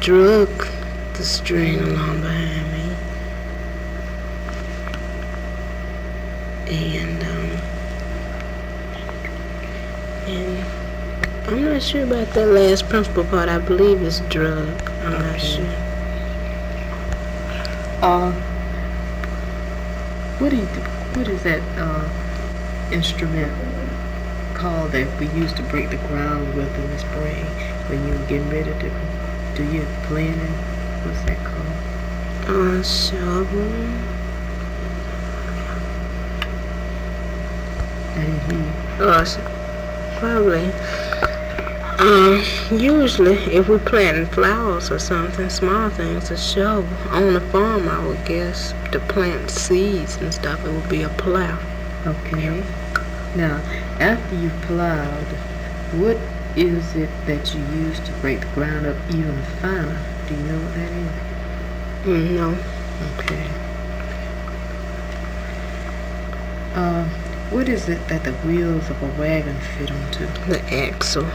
drug the string along behind me. And I'm not sure about that last principal part. I believe it's drug. I'm not sure. What is that instrument called that we used to break the ground with in the spring when you were getting ready to do your planning? What's that called? Shovel. I didn't hear you. Probably. Usually, if we're planting flowers or something, small things, a shovel. On a farm, I would guess, to plant seeds and stuff, it would be a plow. Okay. Now, after you've plowed, what is it that you use to break the ground up even finer? Do you know what that is? No. Okay. What is it that the wheels of a wagon fit onto? The axle.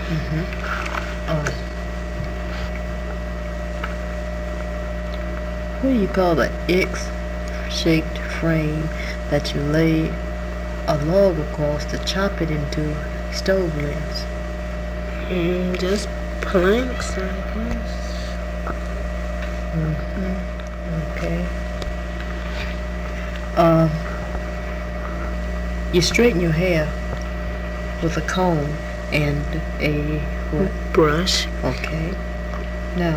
What do you call the X-shaped frame that you lay a log across to chop it into stove limbs? Just planks, I guess. Okay. You straighten your hair with a comb and a what? Brush. Okay. Now,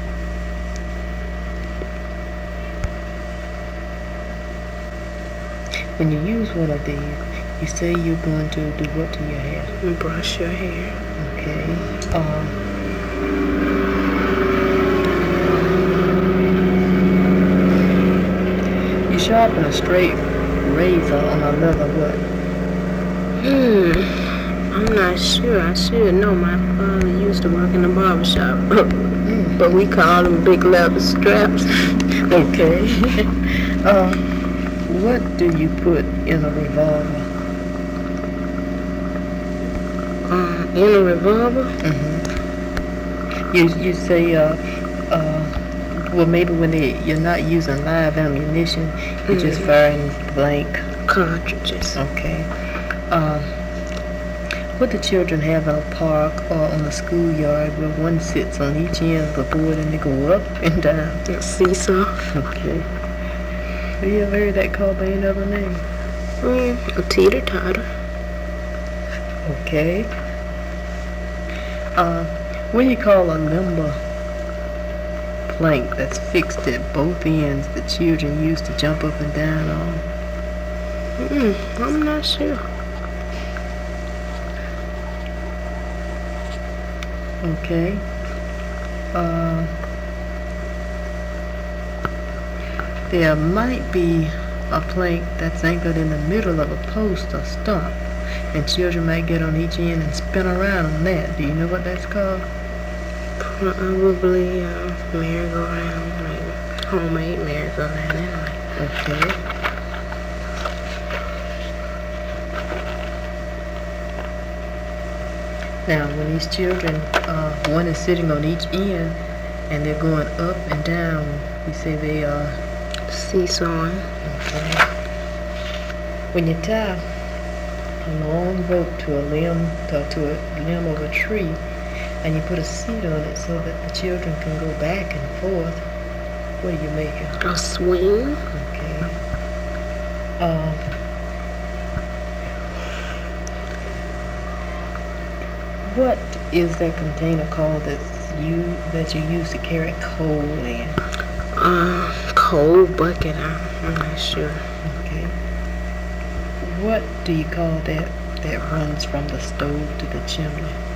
when you use one of these, you say you're going to do what to your hair? Brush your hair. Okay. You sharpen a straight razor on a leather what? I'm not sure. I should know. My father used to work in the barber shop. But we call them big leather straps. Okay. What do you put in a revolver? In a revolver? You say, well, maybe when you're not using live ammunition, you're just firing blank cartridges. Okay. What do children have in a park or on a schoolyard where one sits on each end of the board and they go up and down? A seesaw. Okay. Have you ever heard that called by any other name? A teeter-totter. Okay. What do you call a limber plank that's fixed at both ends that children used to jump up and down on? I'm not sure. Okay. There might be a plank that's anchored in the middle of a post or stump, and children might get on each end and spin around on that. Do you know what that's called? Probably merry-go-round, maybe. Homemade merry-go-round anyway. Okay. Now, when these children, one is sitting on each end, and they're going up and down, you say they are seesawing. Okay. When you tie a long rope to a limb of a tree, and you put a seat on it so that the children can go back and forth, what do you make it? A swing. Okay. What is that container called that you use to carry coal in? Coal bucket. I'm not sure. Okay. What do you call that runs from the stove to the chimney?